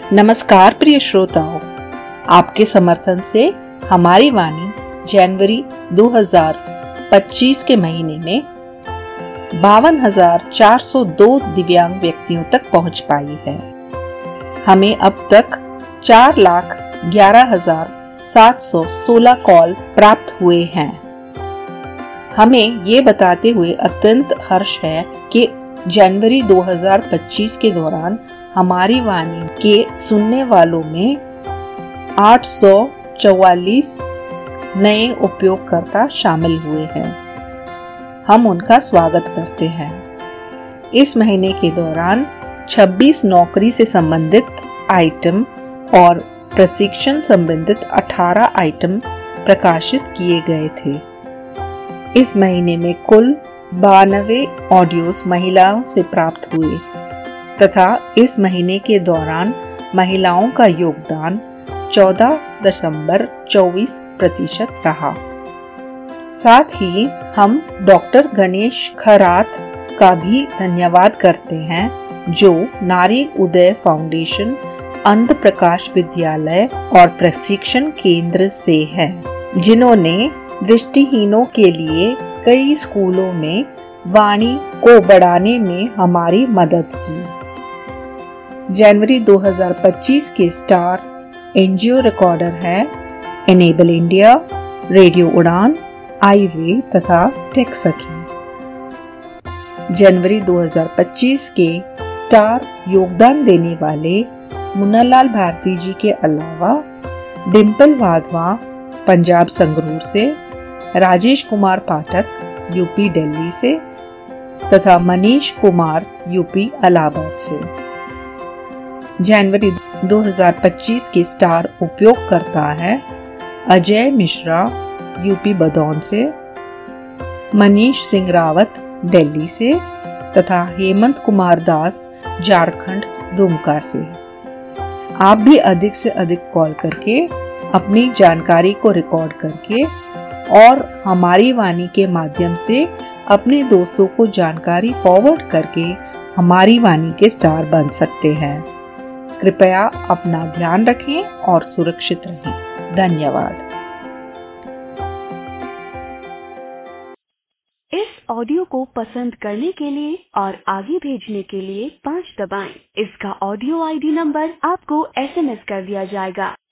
नमस्कार प्रिय श्रोताओं, आपके समर्थन से हमारी वाणी जनवरी 2025 के महीने में 52,402 दिव्यांग व्यक्तियों तक पहुंच पाई है। हमें अब तक 4,11,716 कॉल प्राप्त हुए हैं। हमें ये बताते हुए अत्यंत हर्ष है कि जनवरी 2025 के दौरान हमारी वाणी के सुनने वालों में 844 नए उपयोगकर्ता शामिल हुए हैं। हम उनका स्वागत करते हैं। इस महीने के दौरान 26 नौकरी से संबंधित आइटम और प्रशिक्षण संबंधित 18 आइटम प्रकाशित किए गए थे। इस महीने में कुल 92 ऑडियोज महिलाओं से प्राप्त हुए तथा इस महीने के दौरान महिलाओं का योगदान 14.24% रहा। साथ ही हम डॉक्टर गणेश खरात का भी धन्यवाद करते हैं, जो नारी उदय फाउंडेशन अंध प्रकाश विद्यालय और प्रशिक्षण केंद्र से है, जिन्होंने दृष्टिहीनों के लिए कई स्कूलों में वाणी को बढ़ाने में हमारी मदद की। जनवरी 2025 के स्टार एनजीओ रिकॉर्डर है एनेबल इंडिया, रेडियो उड़ान, आईवे तथा टेक सखी। जनवरी 2025 के स्टार योगदान देने वाले मुन्नालाल भारती जी के अलावा डिम्पल वाधवा पंजाब संगरूर से, राजेश कुमार पाठक यूपी दिल्ली से तथा मनीष कुमार यूपी इलाहाबाद से। जनवरी 2025 के स्टार उपयोगकर्ता है अजय मिश्रा यूपी बदौन से, मनीष सिंह रावत दिल्ली से तथा हेमंत कुमार दास झारखंड दुमका से। आप भी अधिक से अधिक कॉल करके अपनी जानकारी को रिकॉर्ड करके और हमारी वाणी के माध्यम से अपने दोस्तों को जानकारी फॉरवर्ड करके हमारी वाणी के स्टार बन सकते हैं। कृपया अपना ध्यान रखें और सुरक्षित रहें। धन्यवाद। इस ऑडियो को पसंद करने के लिए और आगे भेजने के लिए 5 दबाएं। इसका ऑडियो आईडी नंबर आपको SMS कर दिया जाएगा।